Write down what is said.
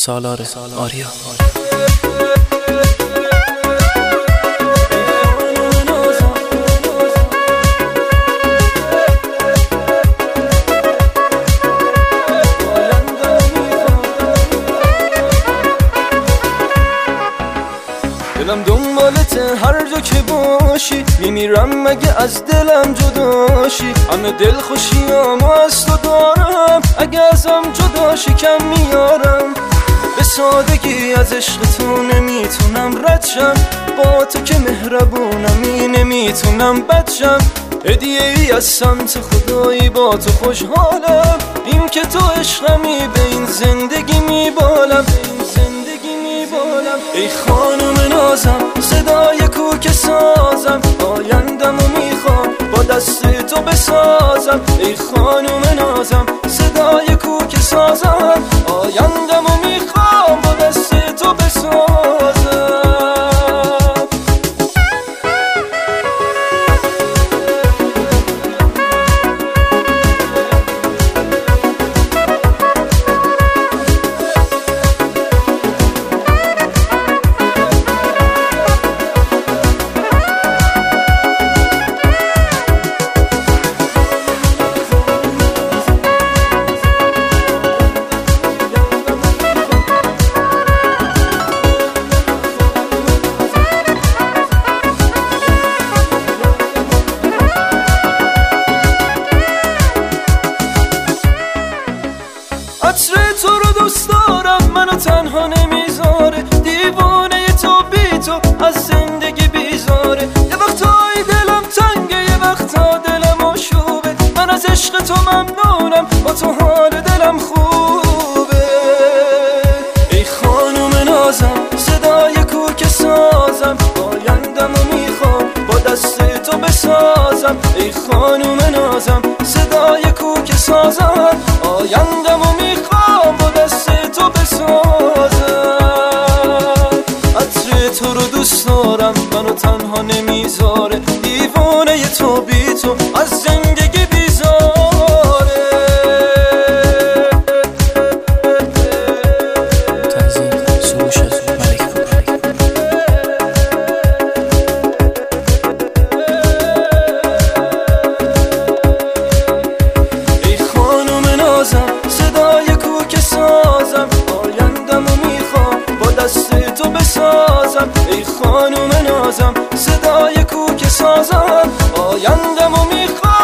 سالار آریا. دلم دنبالته هر جا که باشی، میمیرم مگه از دلم جداشی. همه دل خوشیامو از تو دارم، اگه ازم جداشی کم میارم. به سادگی از عشق تو نمیتونم رد شم، با تو که مهربونمی نمیتونم بد شم. هدیه ای از سمت خدایی با تو خوشحالم، این که تو عشقمی به این زندگی میبالم. ای خانم نازم، صدای کوک سازم، آیندمو میخوام با دست تو بسازم. ای خانم نازم، صدای کوک سازم، آیندمو میخوام با دست تو بسازم. عطر تو رو دوست دارم، منو تنها نمیذاره. دیوانه تو بی تو از زندگی بیزاره. یه وقتای دلم تنگه، یه وقتا دلم آشوبه. من از عشق تو ممنونم، با تو حال دلم خوبه. ای خانم نازم، صدای کوک سازم، آیندمو میخوام با دست تو بسازم. ای خانم نازم، صدای کوک سازم، آیندمو میخوام با دست تو بسازم. عطر تو رو دوست دارم، منو تنها نمیذاره. دیوانه تو بی تو از زندگی بیزاره. تنظیم سروش ملک پور. ای خانم نازم، صدای کوک سازم، آیندمو میخوام با دست تو بسازم. ای خانم نازم، صدای کوک سازم، آیندمو میخوام